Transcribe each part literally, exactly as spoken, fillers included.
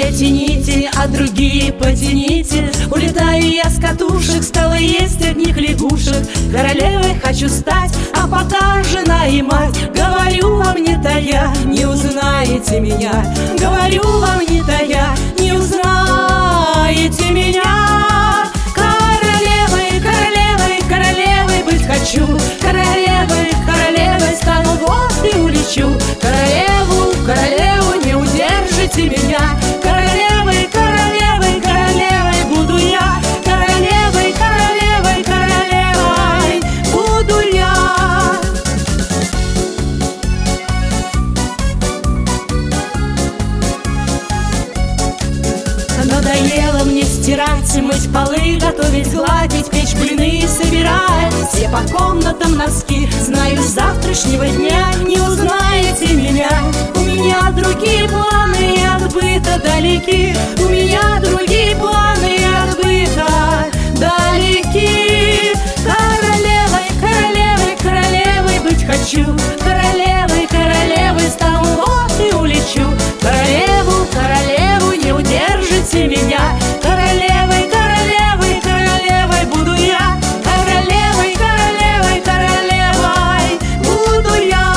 эти нити, а другие потяните. Улетаю я с катушек, стала есть одних лягушек. Королевой хочу стать, а пока жена и мать. Говорю вам не тая, не узнаете меня. Говорю вам не тая, не узнаете меня. Королевой, королевой, королевой быть хочу. Королевой, королевой стану, вот и улечу. Королеву, королеву не удержите меня. Королевой, королевой, королевой буду я. Королевой, королевой, королевой буду я. Надоело мне стирать, мыть полы, готовить, гладить, печь блины, собирать все по комнатам носки. Знаю, с завтрашнего дня не узнаете меня. У меня другие планы и от быта далеки. У меня другие планы и от быта далеки. Королевой, королевой, королевой быть хочу. Королевой, королевой стану, вот и улечу. Королеву, королеву не удержите меня. Королевой, королевой, королевой буду я. Королевой, королевой, королевой буду я.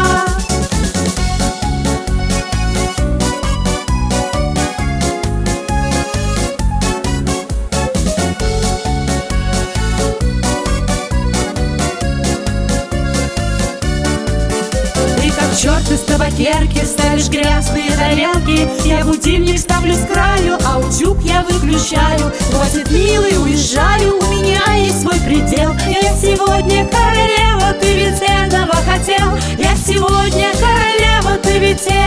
Ты как черт из табакерки ставишь грязные тарелки. Я будильник ставлю с краю, а утюг я выключаю. Хватит, милый, уезжаю, у меня есть свой предел. Я сегодня королева, ты ведь этого хотел. Я сегодня королева, ты ведь